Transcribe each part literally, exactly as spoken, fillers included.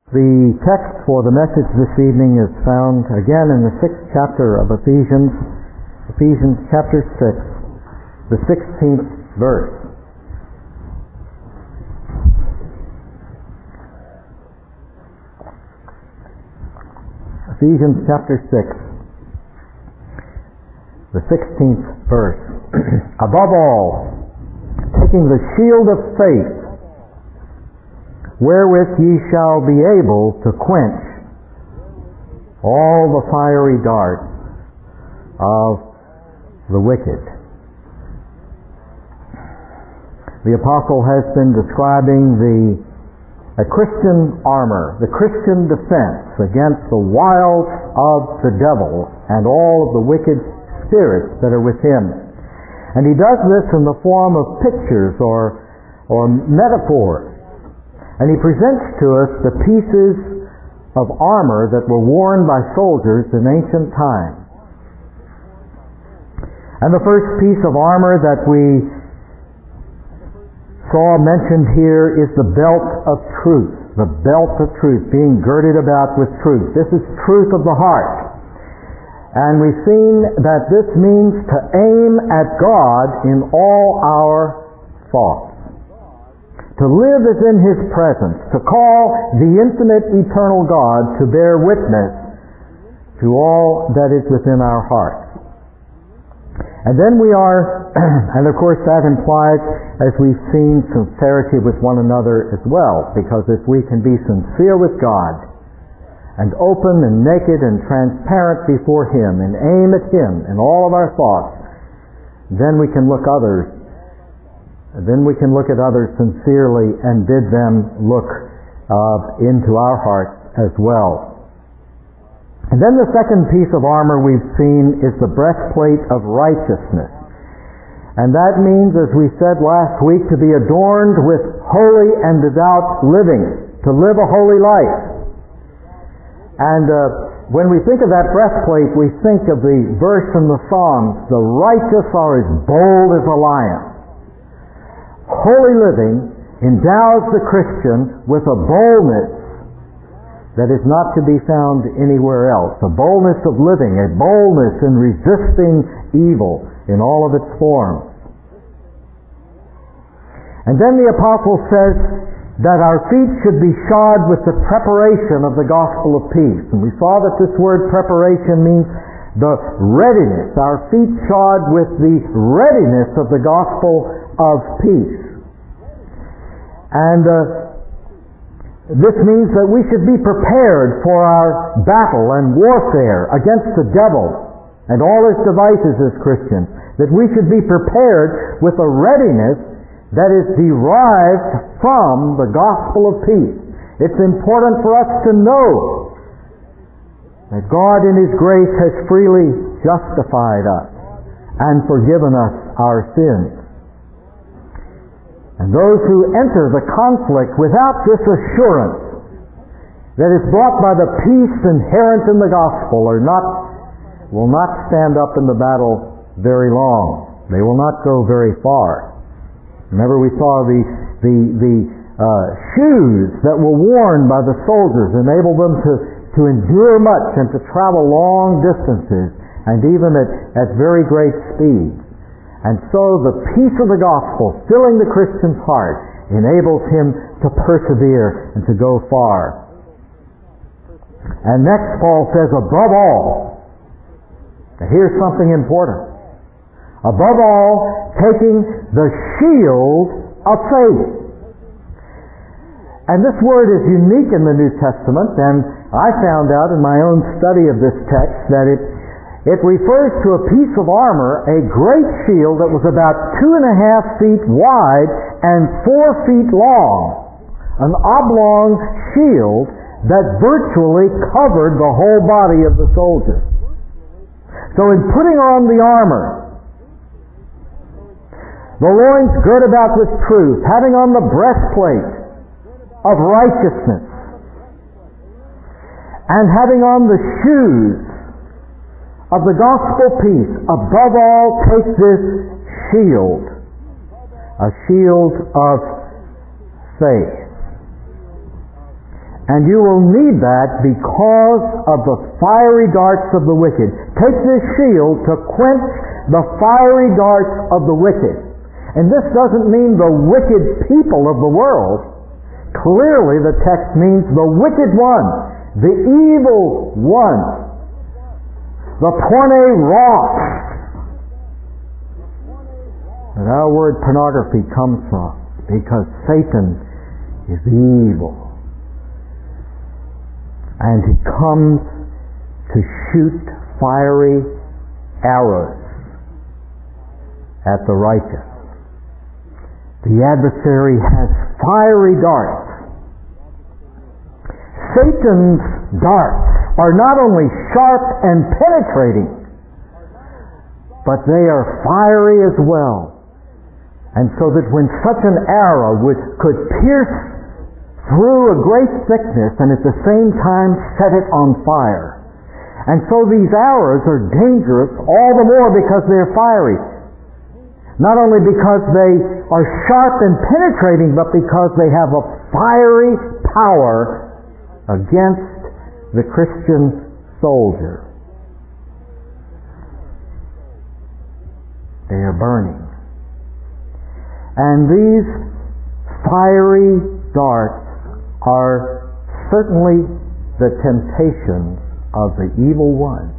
The text for the message this evening is found again in the sixth chapter of Ephesians, Ephesians chapter six, the sixteenth verse. Ephesians chapter six, the sixteenth verse. Above all, taking the shield of faith, wherewith ye shall be able to quench all the fiery darts of the wicked. The apostle has been describing the a Christian armor, the Christian defense against the wiles of the devil and all of the wicked spirits that are with him. And he does this in the form of pictures or, or metaphors. And he presents to us the pieces of armor that were worn by soldiers in ancient times. And the first piece of armor that we saw mentioned here is the belt of truth. The belt of truth, being girded about with truth. This is truth of the heart. And we've seen that this means to aim at God in all our thoughts. To live as in His presence, to call the infinite eternal God to bear witness to all that is within our hearts. And then we are, and of course that implies, as we've seen, sincerity with one another as well, because if we can be sincere with God, and open and naked and transparent before Him, and aim at Him in all of our thoughts, then we can look others Then we can look at others sincerely and bid them look uh, into our hearts as well. And then the second piece of armor we've seen is the breastplate of righteousness. And that means, as we said last week, to be adorned with holy and devout living, to live a holy life. And uh, when we think of that breastplate, we think of the verse in the Psalms, the righteous are as bold as a lion. Holy living endows the Christian with a boldness that is not to be found anywhere else. A boldness of living, a boldness in resisting evil in all of its forms. And then the apostle says that our feet should be shod with the preparation of the gospel of peace. And we saw that this word preparation means the readiness, our feet shod with the readiness of the gospel of peace. And uh, this means that we should be prepared for our battle and warfare against the devil and all his devices as Christians. That we should be prepared with a readiness that is derived from the gospel of peace. It's important for us to know that God in His grace has freely justified us and forgiven us our sins. And those who enter the conflict without this assurance that is brought by the peace inherent in the gospel are not, will not stand up in the battle very long. They will not go very far. Remember, we saw the the the uh, shoes that were worn by the soldiers enabled them to to endure much and to travel long distances and even at, at very great speeds. And so the peace of the gospel filling the Christian's heart enables him to persevere and to go far. And next Paul says, above all, now here's something important. Above all, taking the shield of faith. And this word is unique in the New Testament, and I found out in my own study of this text that it It refers to a piece of armor, a great shield that was about two and a half feet wide and four feet long. An oblong shield that virtually covered the whole body of the soldier. So in putting on the armor, the loins girt about with truth, having on the breastplate of righteousness, and having on the shoes of the gospel peace, above all take this shield, a shield of faith. And you will need that because of the fiery darts of the wicked. Take this shield to quench the fiery darts of the wicked. And this doesn't mean the wicked people of the world. Clearly the text means the wicked one, the evil one, the porne roth that our word pornography comes from, because Satan is evil. And he comes to shoot fiery arrows at the righteous. The adversary has fiery darts. Satan's darts are not only sharp and penetrating, but they are fiery as well. And so that when such an arrow would, could pierce through a great thickness and at the same time set it on fire. And so these arrows are dangerous all the more because they're fiery. Not only because they are sharp and penetrating, but because they have a fiery power against the Christian soldier. They are burning. And these fiery darts are certainly the temptations of the evil one.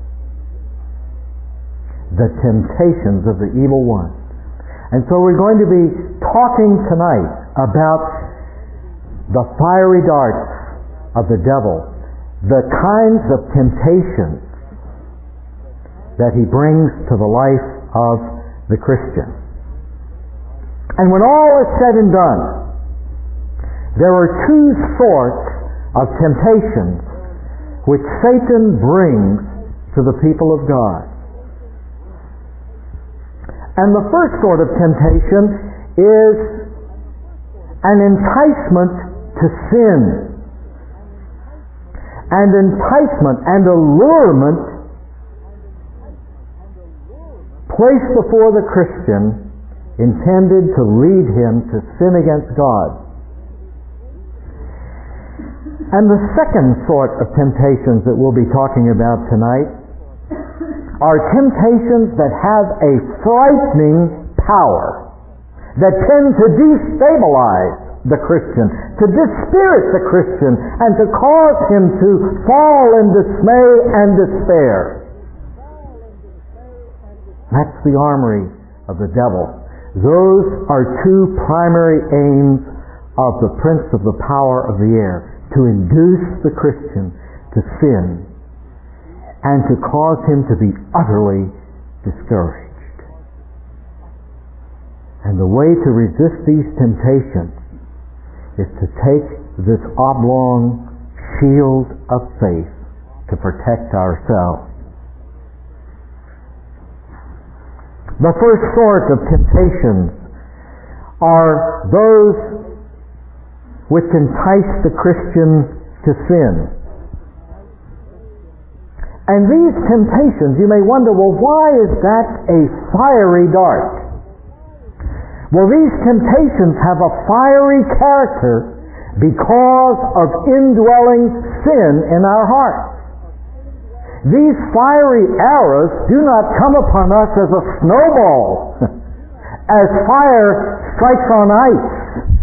The temptations of the evil one. And so we're going to be talking tonight about the fiery darts of the devil, the kinds of temptations that he brings to the life of the Christian. And when all is said and done, there are two sorts of temptations which Satan brings to the people of God. And the first sort of temptation is an enticement to sin. And enticement and allurement placed before the Christian intended to lead him to sin against God. And the second sort of temptations that we'll be talking about tonight are temptations that have a frightening power, that tend to destabilize the Christian, to dispirit the Christian, and to cause him to fall in dismay and despair. That's the armory of the devil. Those are two primary aims of the prince of the power of the air: to induce the Christian to sin and to cause him to be utterly discouraged. And the way to resist these temptations is to take this oblong shield of faith to protect ourselves. The first sort of temptations are those which entice the Christian to sin. And these temptations, you may wonder, well, why is that a fiery dart? Well, these temptations have a fiery character because of indwelling sin in our hearts. These fiery arrows do not come upon us as a snowball, as fire strikes on ice.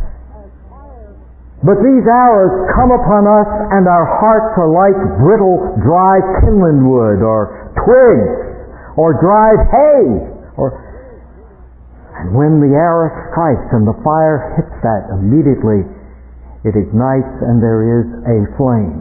But these arrows come upon us and our hearts are like brittle, dry kindling wood, or twigs, or dried hay. Or, and when the arrow strikes and the fire hits that, immediately it ignites and there is a flame.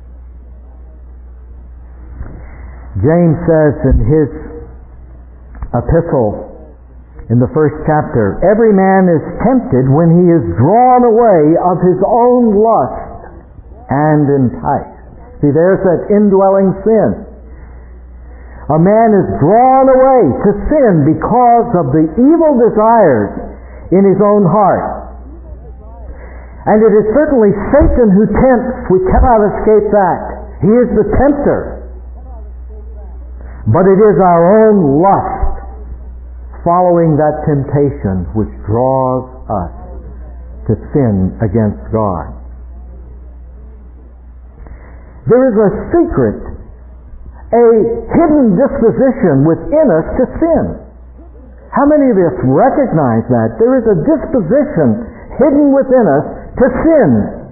James says in his epistle, in the first chapter, every man is tempted when he is drawn away of his own lust and enticed. See, there's that indwelling sin. A man is drawn away to sin because of the evil desires in his own heart. And it is certainly Satan who tempts. We cannot escape that. He is the tempter. But it is our own lust following that temptation which draws us to sin against God. There is a secret, a hidden disposition within us to sin. How many of us recognize that? There is a disposition hidden within us to sin.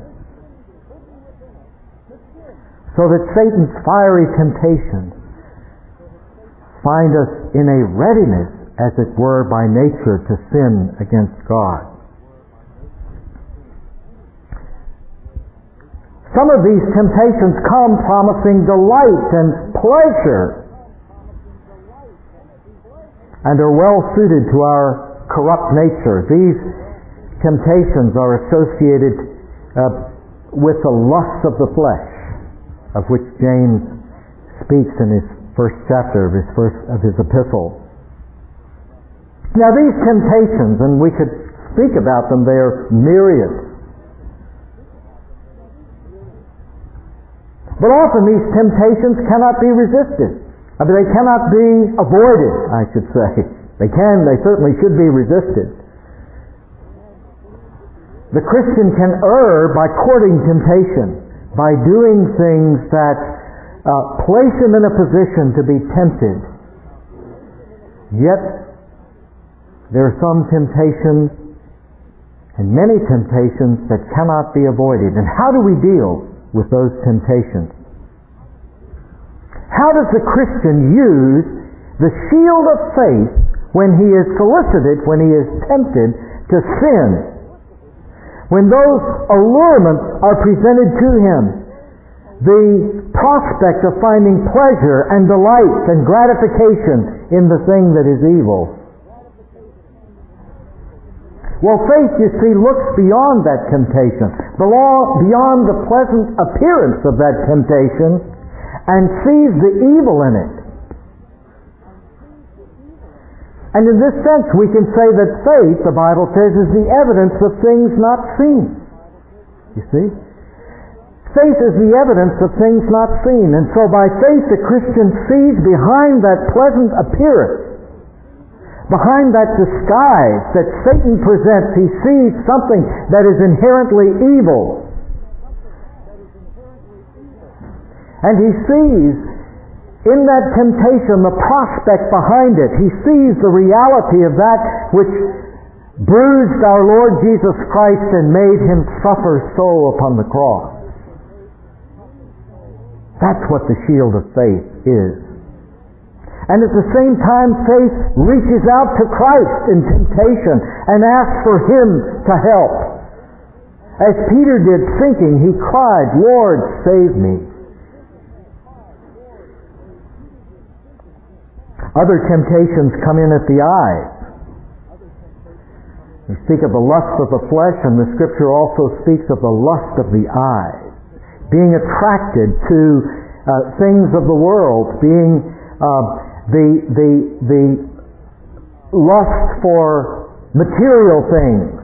So that Satan's fiery temptations find us in a readiness, as it were, by nature to sin against God. Some of these temptations come promising delight and pleasure and are well suited to our corrupt nature. These temptations are associated uh, with the lust of the flesh, of which James speaks in his first chapter of his first of his epistle. Now these temptations, and we could speak about them, they are myriad. But often these temptations cannot be resisted. I mean, they cannot be avoided, I should say. They can, they certainly should be resisted. The Christian can err by courting temptation, by doing things that uh, place him in a position to be tempted. Yet, there are some temptations, and many temptations, that cannot be avoided. And how do we deal with those temptations? How does the Christian use the shield of faith when he is solicited, when he is tempted to sin? When those allurements are presented to him, the prospect of finding pleasure and delight and gratification in the thing that is evil. Well, faith, you see, looks beyond that temptation, beyond the pleasant appearance of that temptation, and sees the evil in it. And in this sense, we can say that faith, the Bible says, is the evidence of things not seen. You see? Faith is the evidence of things not seen. And so by faith, the Christian sees behind that pleasant appearance, behind that disguise that Satan presents, he sees something that is inherently evil. And he sees in that temptation the prospect behind it. He sees the reality of that which bruised our Lord Jesus Christ and made him suffer so upon the cross. That's what the shield of faith is. And at the same time, faith reaches out to Christ in temptation and asks for him to help. As Peter did sinking, he cried, "Lord, save me." Other temptations come in at the eyes. We speak of the lust of the flesh, and the Scripture also speaks of the lust of the eyes. Being attracted to uh, things of the world, being uh, the the the lust for material things.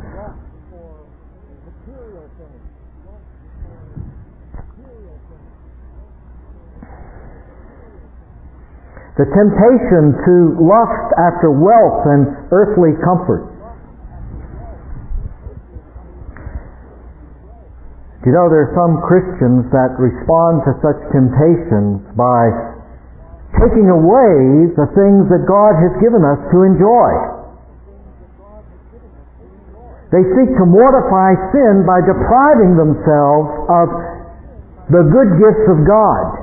The temptation to lust after wealth and earthly comforts. Do you know there are some Christians that respond to such temptations by taking away the things that God has given us to enjoy. They seek to mortify sin by depriving themselves of the good gifts of God.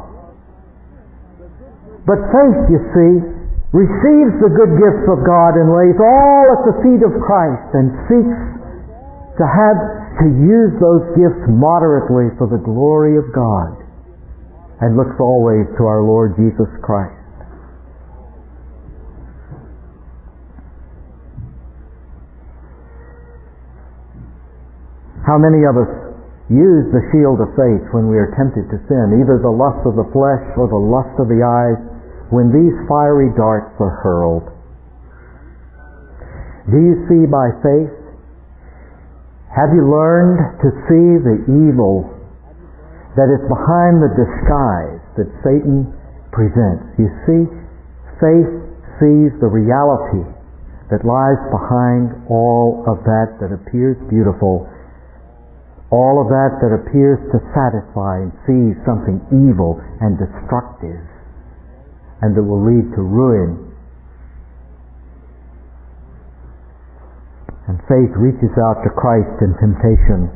But faith, you see, receives the good gifts of God and lays all at the feet of Christ and seeks to have to use those gifts moderately for the glory of God, and looks always to our Lord Jesus Christ. How many of us use the shield of faith when we are tempted to sin, either the lust of the flesh or the lust of the eyes, when these fiery darts are hurled? Do you see by faith? Have you learned to see the evil that is behind the disguise that Satan presents? You see, faith sees the reality that lies behind all of that that appears beautiful all of that that appears to satisfy and sees something evil and destructive and that will lead to ruin. And faith reaches out to Christ in temptation.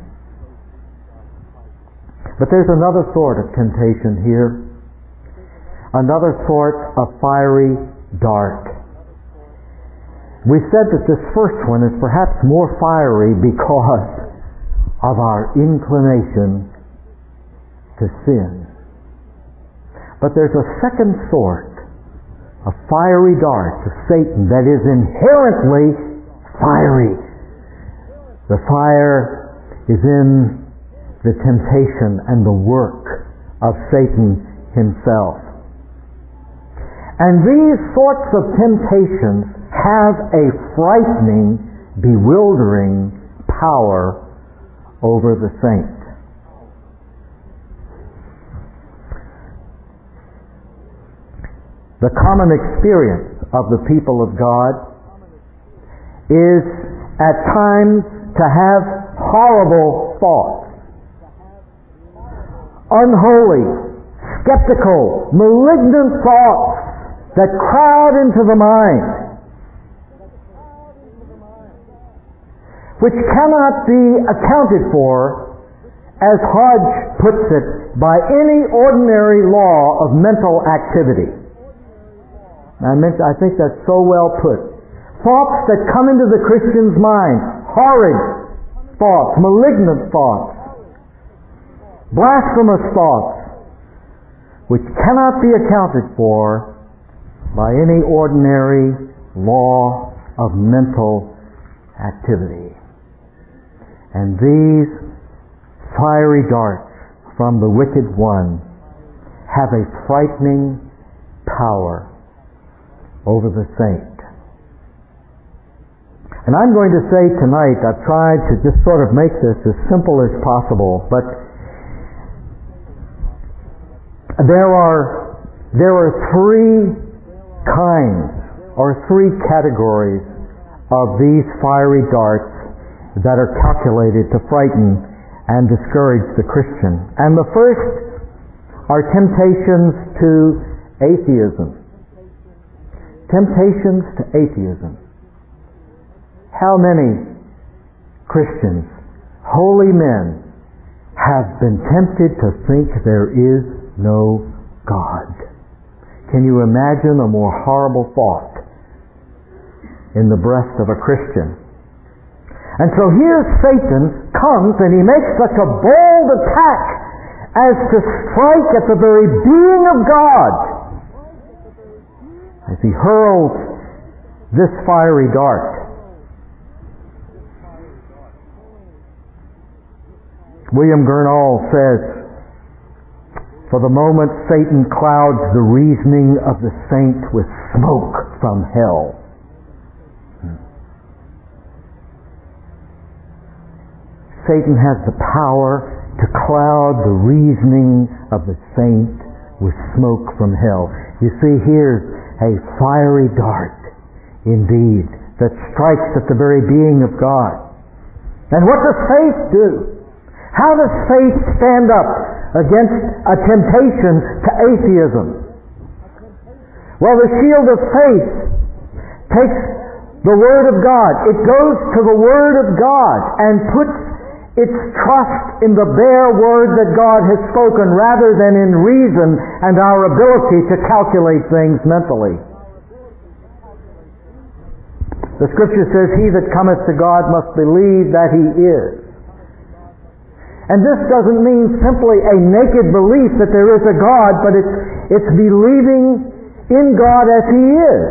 But there's another sort of temptation here, another sort of fiery dart. We said that this first one is perhaps more fiery because of our inclination to sin. But there's a second sort of fiery dart of Satan that is inherently fiery. The fire is in the temptation and the work of Satan himself. And these sorts of temptations have a frightening, bewildering power over the saint. The common experience of the people of God is at times to have horrible thoughts, unholy, skeptical, malignant thoughts that crowd into the mind, which cannot be accounted for, as Hodge puts it, by any ordinary law of mental activity. I, meant, I think that's so well put. Thoughts that come into the Christian's mind, horrid thoughts, malignant thoughts, blasphemous thoughts, which cannot be accounted for by any ordinary law of mental activity. And these fiery darts from the wicked one have a frightening power over the saint. And I'm going to say tonight, I've tried to just sort of make this as simple as possible, but there are there are three kinds or three categories of these fiery darts that are calculated to frighten and discourage the Christian. And the first are temptations to atheism. Temptations to atheism. How many Christians, holy men, have been tempted to think there is no God? Can you imagine a more horrible thought in the breast of a Christian? And so here Satan comes and he makes such a bold attack as to strike at the very being of God as he hurls this fiery dart. William Gurnall says, "For the moment Satan clouds the reasoning of the saint with smoke from hell." Satan has the power to cloud the reasoning of the saint with smoke from hell. You see, here's a fiery dart, indeed, that strikes at the very being of God. And what does faith do? How does faith stand up against a temptation to atheism? Well, the shield of faith takes the Word of God. It goes to the Word of God and puts its trust in the bare Word that God has spoken rather than in reason and our ability to calculate things mentally. The Scripture says, "He that cometh to God must believe that He is." And this doesn't mean simply a naked belief that there is a God, but it's, it's believing in God as He is.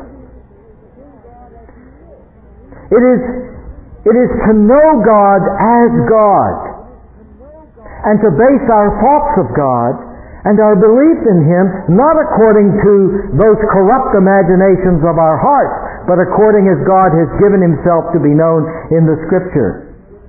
It is, it is to know God as God, and to base our thoughts of God and our belief in Him not according to those corrupt imaginations of our hearts, but according as God has given Himself to be known in the Scripture.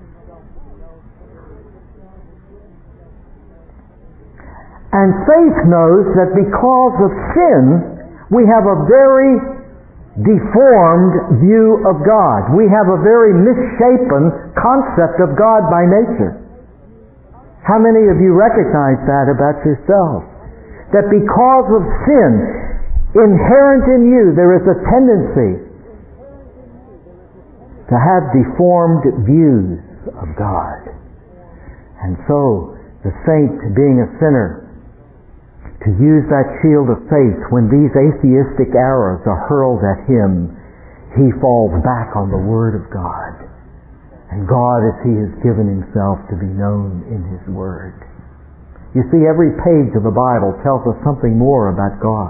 And faith knows that because of sin, we have a very deformed view of God. We have a very misshapen concept of God by nature. How many of you recognize that about yourself? That because of sin inherent in you, there is a tendency to have deformed views of God. And so, the saint, being a sinner, to use that shield of faith when these atheistic arrows are hurled at him, he falls back on the Word of God. And God, as he has given himself to be known in his Word. You see, every page of the Bible tells us something more about God.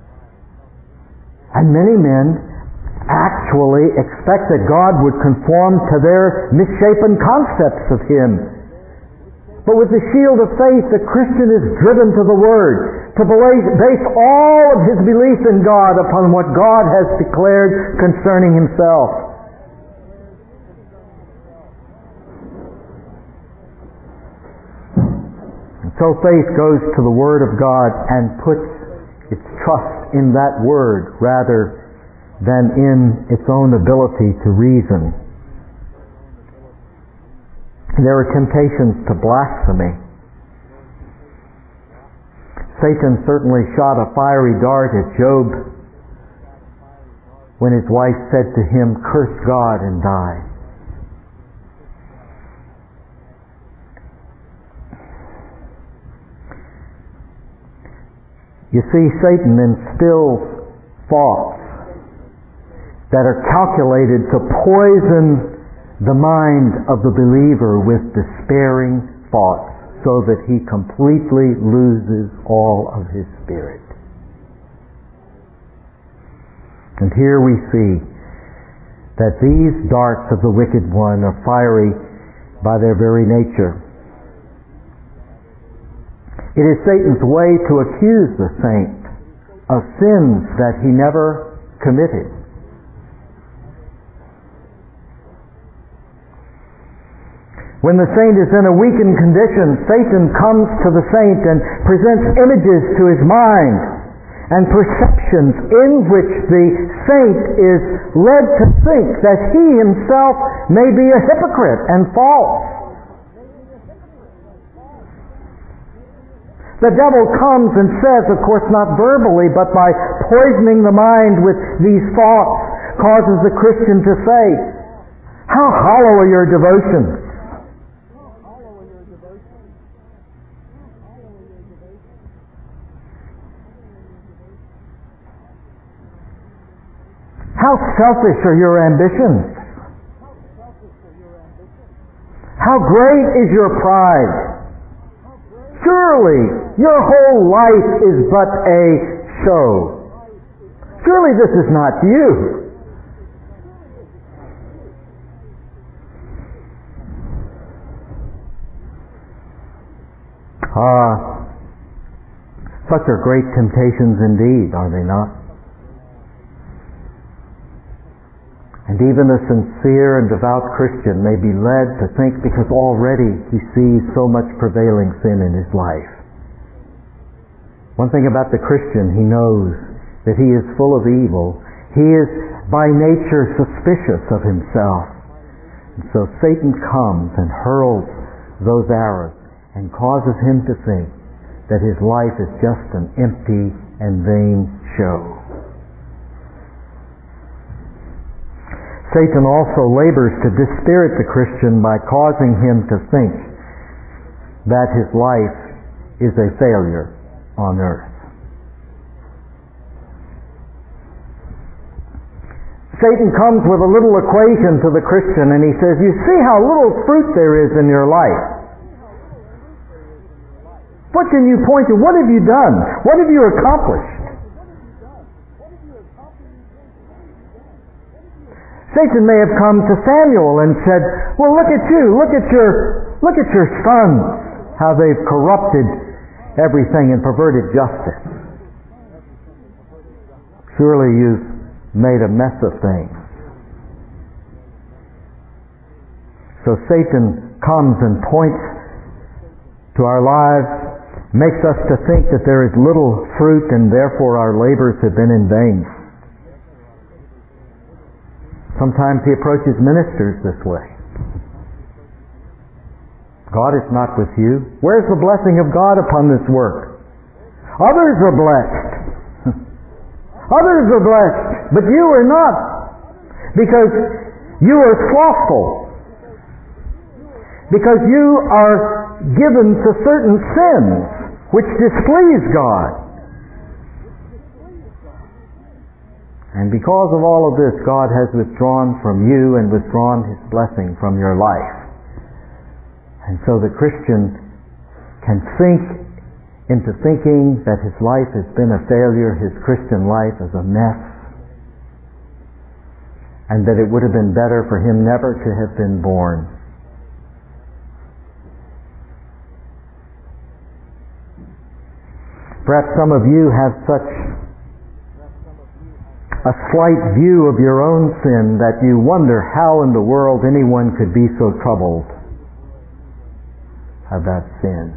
And many men actually expect that God would conform to their misshapen concepts of him. But with the shield of faith, the Christian is driven to the Word, to base all of his belief in God upon what God has declared concerning himself. And so faith goes to the Word of God and puts its trust in that Word rather than in its own ability to reason. There are temptations to blasphemy. Satan certainly shot a fiery dart at Job when his wife said to him, "Curse God and die." You see, Satan instills thoughts that are calculated to poison the mind of the believer with despairing thoughts so that he completely loses all of his spirit. And here we see that these darts of the wicked one are fiery by their very nature. It is Satan's way to accuse the saint of sins that he never committed. When the saint is in a weakened condition, Satan comes to the saint and presents images to his mind and perceptions in which the saint is led to think that he himself may be a hypocrite and false. The devil comes and says, of course not verbally, but by poisoning the mind with these thoughts, causes the Christian to say, "How hollow are your devotions? How selfish are your ambitions? How great is your pride? Surely your whole life is but a show. Surely this is not you." Ah, such are great temptations indeed, are they not? And even a sincere and devout Christian may be led to think, because already he sees so much prevailing sin in his life. One thing about the Christian, he knows that he is full of evil. He is by nature suspicious of himself. And so Satan comes and hurls those arrows and causes him to think that his life is just an empty and vain show. Satan also labors to dispirit the Christian by causing him to think that his life is a failure on earth. Satan comes with a little equation to the Christian and he says, "You see how little fruit there is in your life. What can you point to? What have you done? What have you accomplished?" Satan may have come to Samuel and said, "Well, look at you, look at your, look at your sons, how they've corrupted everything and perverted justice. Surely you've made a mess of things." So Satan comes and points to our lives, makes us to think that there is little fruit and therefore our labors have been in vain. Sometimes he approaches ministers this way. God is not with you. Where's the blessing of God upon this work? Others are blessed. Others are blessed, but you are not, because you are slothful, because you are given to certain sins which displease God. And because of all of this, God has withdrawn from you and withdrawn His blessing from your life. And so the Christian can sink into thinking that his life has been a failure, his Christian life is a mess, and that it would have been better for him never to have been born. Perhaps some of you have such a slight view of your own sin that you wonder how in the world anyone could be so troubled about sin.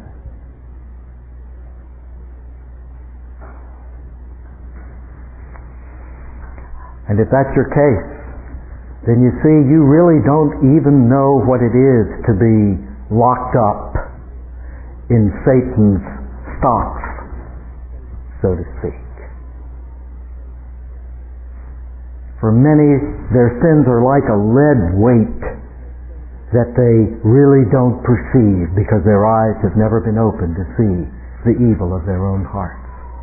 And if that's your case, then you see you really don't even know what it is to be locked up in Satan's stocks, so to speak. For many, their sins are like a lead weight that they really don't perceive because their eyes have never been opened to see the evil of their own hearts.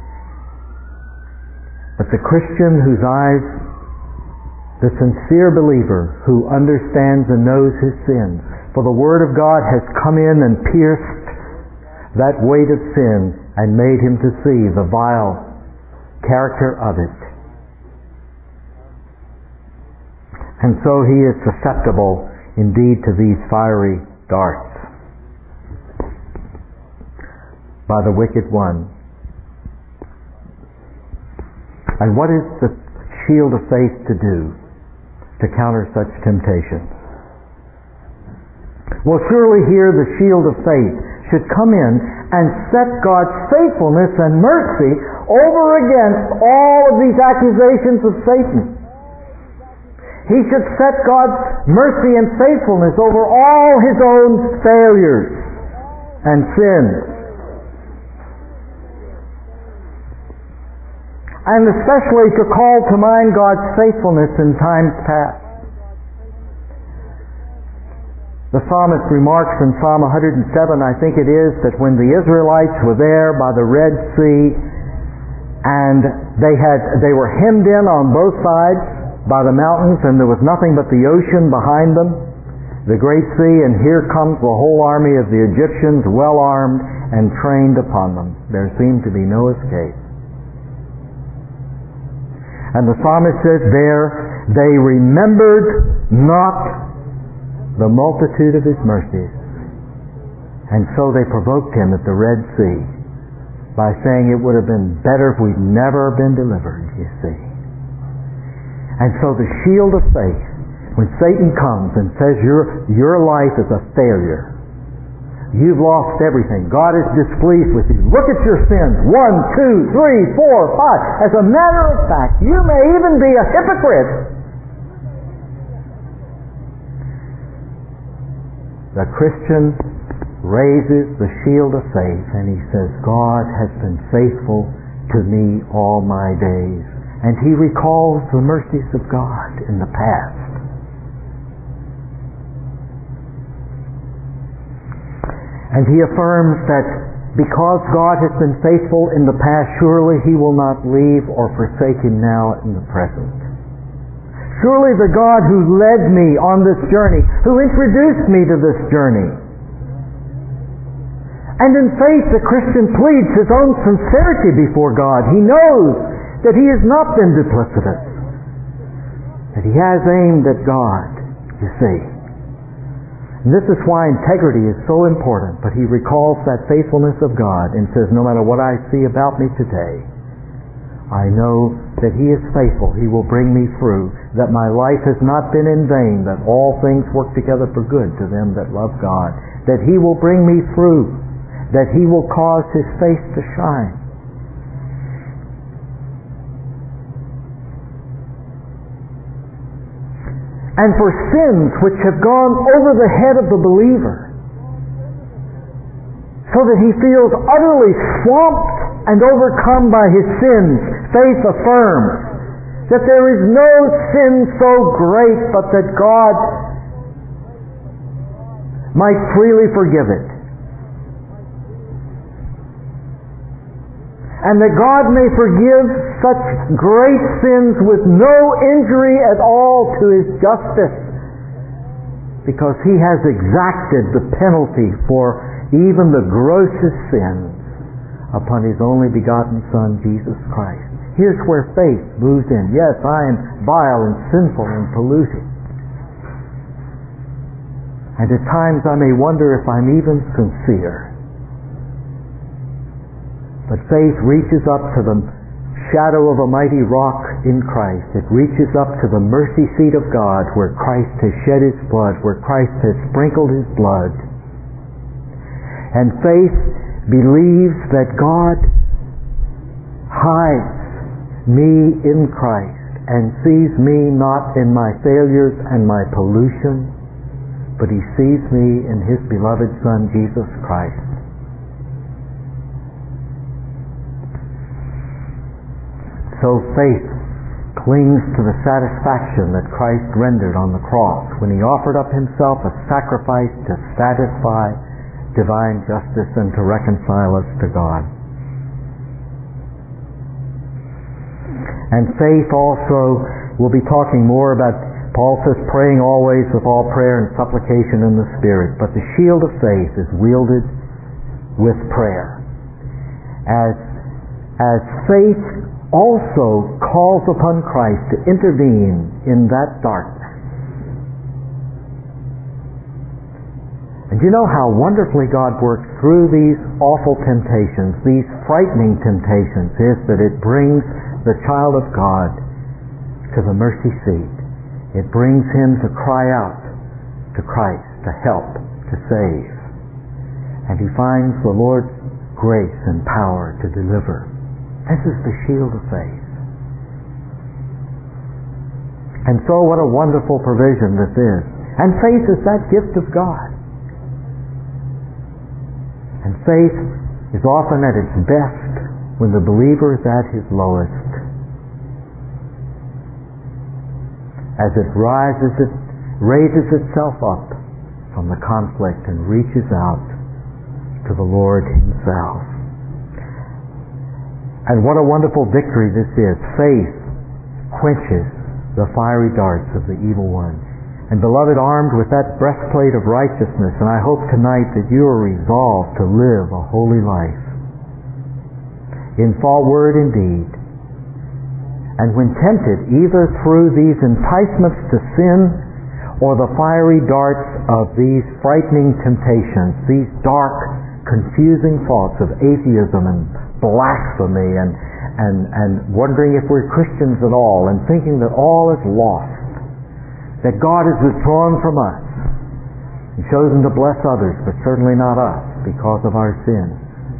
But the Christian whose eyes, the sincere believer who understands and knows his sins, for the Word of God has come in and pierced that weight of sin and made him to see the vile character of it. And so he is susceptible indeed to these fiery darts by the wicked one. And what is the shield of faith to do to counter such temptations? Well, surely here the shield of faith should come in and set God's faithfulness and mercy over against all of these accusations of Satan. He should set God's mercy and faithfulness over all his own failures and sins. And especially to call to mind God's faithfulness in times past. The psalmist remarks in Psalm one hundred seven, I think it is, that when the Israelites were there by the Red Sea and they had they were hemmed in on both sides by the mountains, and there was nothing but the ocean behind them, the great sea, and here comes the whole army of the Egyptians, well armed and trained upon them. There seemed to be no escape. And the psalmist says there, they remembered not the multitude of his mercies, and so they provoked him at the Red Sea by saying it would have been better if we'd never been delivered, you see. And so the shield of faith, when Satan comes and says your, your life is a failure, you've lost everything, God is displeased with you, look at your sins, one, two, three, four, five. As a matter of fact, you may even be a hypocrite. The Christian raises the shield of faith and he says, God has been faithful to me all my days. And he recalls the mercies of God in the past. And he affirms that because God has been faithful in the past, surely he will not leave or forsake him now in the present. Surely the God who led me on this journey, who introduced me to this journey. And in faith the Christian pleads his own sincerity before God. He knows that he has not been duplicitous, that he has aimed at God, you see. And this is why integrity is so important, but he recalls that faithfulness of God and says, no matter what I see about me today, I know that he is faithful, he will bring me through, that my life has not been in vain, that all things work together for good to them that love God, that he will bring me through, that he will cause his face to shine. And for sins which have gone over the head of the believer, so that he feels utterly swamped and overcome by his sins, faith affirms that there is no sin so great but that God might freely forgive it. And that God may forgive such great sins with no injury at all to his justice, because he has exacted the penalty for even the grossest sins upon his only begotten Son, Jesus Christ. Here's where faith moves in. Yes, I am vile and sinful and polluted. And at times I may wonder if I'm even sincere. But faith reaches up to the shadow of a mighty rock in Christ. It reaches up to the mercy seat of God, where Christ has shed his blood, where Christ has sprinkled his blood. And faith believes that God hides me in Christ and sees me not in my failures and my pollution, but he sees me in his beloved Son, Jesus Christ. So faith clings to the satisfaction that Christ rendered on the cross when he offered up himself a sacrifice to satisfy divine justice and to reconcile us to God. And faith also, we'll be talking more about, Paul says, praying always with all prayer and supplication in the Spirit. But the shield of faith is wielded with prayer. As, as faith also calls upon Christ to intervene in that darkness. And you know how wonderfully God works through these awful temptations, these frightening temptations, is that it brings the child of God to the mercy seat. It brings him to cry out to Christ, to help, to save. And he finds the Lord's grace and power to deliver. This is the shield of faith. And so what a wonderful provision this is. And faith is that gift of God. And faith is often at its best when the believer is at his lowest. As it rises, it raises itself up from the conflict and reaches out to the Lord himself. And what a wonderful victory this is. Faith quenches the fiery darts of the evil one. And beloved, armed with that breastplate of righteousness, and I hope tonight that you are resolved to live a holy life in thought, word, and deed. And when tempted, either through these enticements to sin or the fiery darts of these frightening temptations, these dark, confusing thoughts of atheism and blasphemy and, and, and wondering if we're Christians at all and thinking that all is lost, that God is withdrawn from us and chosen to bless others, but certainly not us because of our sins.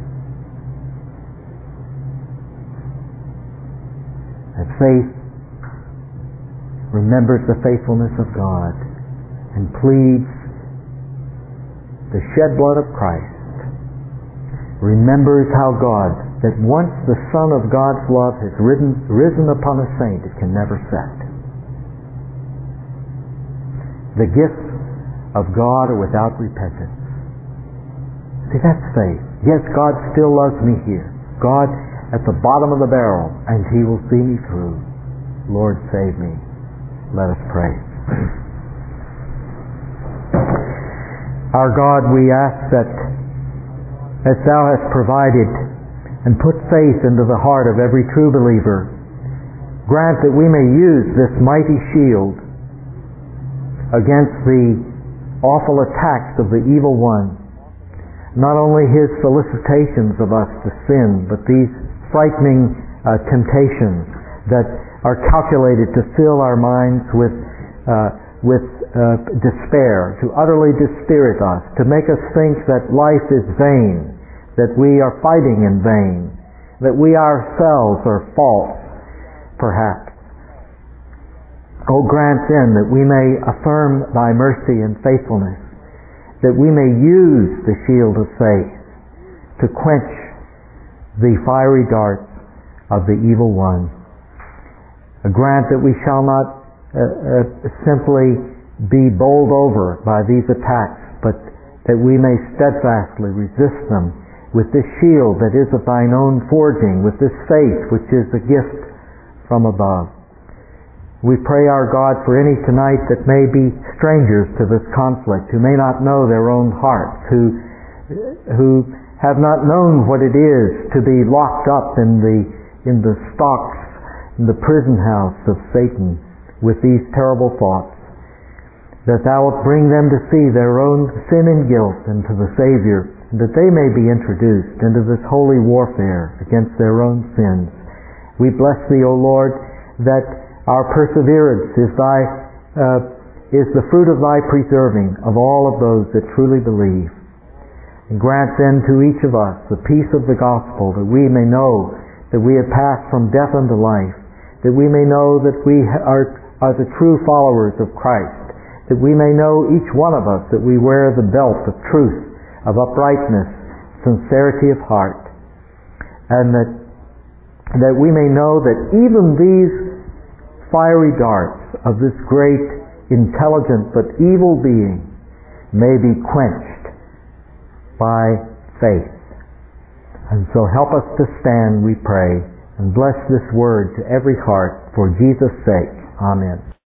And faith remembers the faithfulness of God and pleads the shed blood of Christ, remembers how God, that once the Son of God's love has risen, risen upon a saint, it can never set. The gifts of God are without repentance. See, that's faith. Yes, God still loves me here. God at the bottom of the barrel, and he will see me through. Lord, save me. Let us pray. Our God, we ask that as thou hast provided and put faith into the heart of every true believer, grant that we may use this mighty shield against the awful attacks of the evil one. Not only his solicitations of us to sin, but these frightening uh, temptations that are calculated to fill our minds with uh, with uh, despair, to utterly dispirit us, to make us think that life is vain, that we are fighting in vain, that we ourselves are false, perhaps. O grant then that we may affirm thy mercy and faithfulness, that we may use the shield of faith to quench the fiery darts of the evil one. Grant that we shall not uh, uh, simply be bowled over by these attacks, but that we may steadfastly resist them with this shield that is of thine own forging, with this faith which is a gift from above. We pray, our God, for any tonight that may be strangers to this conflict, who may not know their own hearts, who, who have not known what it is to be locked up in the, in the stocks, in the prison house of Satan with these terrible thoughts, that thou wilt bring them to see their own sin and guilt and to the Savior, and that they may be introduced into this holy warfare against their own sins. We bless thee, O Lord, that our perseverance is thy uh, is the fruit of thy preserving of all of those that truly believe. And grant then to each of us the peace of the gospel, that we may know that we have passed from death unto life, that we may know that we are, are the true followers of Christ, that we may know each one of us that we wear the belt of truth, of uprightness, sincerity of heart, and that, that we may know that even these fiery darts of this great, intelligent but evil being may be quenched by faith. And so help us to stand, we pray, and bless this word to every heart for Jesus' sake. Amen.